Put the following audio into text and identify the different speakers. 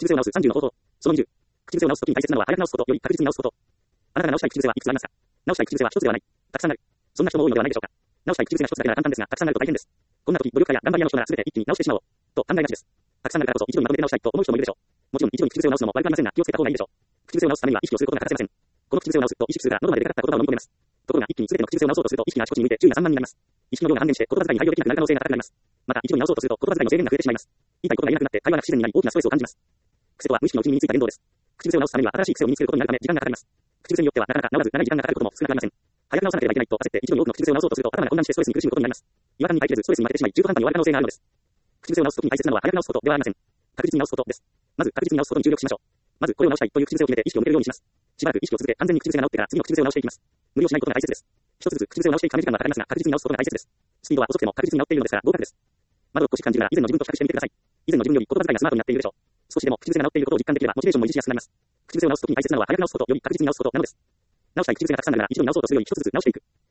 Speaker 1: 口癖を直す30の方法。その20。口癖を直すときに大切なのは早く直すこと、より確実に直すこと。あなたが直したい口癖はいくつありますか？直したい口癖は一つではない。たくさんある。そんな人も多いのではないでしょうか。直したい口癖が一つだけなら簡単ですが、たくさんあると大変です。こんな時、努力家や頑張り屋の人なら全て一気に直してしまおう。と考えがちです。たくさんあるからこそ一度にまとめて直したいと思う人もいるでしょう。もちろん一度に口癖を直すのも悪くありませんが、気をつけた方がいいでしょう。口癖を直すためには意識をすることが欠かせません。この口癖を直すと意識するが喉まで出かかった言葉を飲み込めます。ところが一気に全ての口癖を直そうとすると意識があちこちに向いて注意が散漫になります。意識の量が半減して言葉遣いに対応できなくなる可能性が高くなります。また一度に直そうとすると言葉遣いの制限が増えてしまいます。言いたいことが言えなくなって会話が不自然になり大きなストレスを感じます。癖とは無意識のうちに身についた言動です。口癖を直すためには新しい癖を身につけることになるため時間がかかります。口癖によってはなかなか直らず長い時間がかかることも少なくありません。早く直さなければいけないと焦って一度に多くの口癖を直そうとすると頭が混乱してストレスに苦しむことになります。違和感に耐えきれずストレスに負けてしまい中途半端に終わる可能性があるのです。口癖を直すときに大切なのは早く直すことではありません。確実に直すことです。まず確実に直すことに注力しましょう。まずこれを直したいという口癖を決めて意識を向けるようにします。しばらく意識を続け完全に口癖が直ってから次の口癖を直していきます。無理をしないことが大切です。一つずつ口癖を直していくため時間はかかりますが確実に直すことが大切です。スピードは遅くても確実に直っているのですから合格です。まだ少し感じるなら以前の自分と比較してみてください。以前の自分より言葉遣いがスマートになっているでしょう。少しでも口癖が直っていることを実感できればモチベーションも維持しやすくなります。口癖を直すときに大切なのは早く直すことより確実に直すことなのです。直したい口癖がたくさんあるなら一度に直そうとするより一つずつ直していく。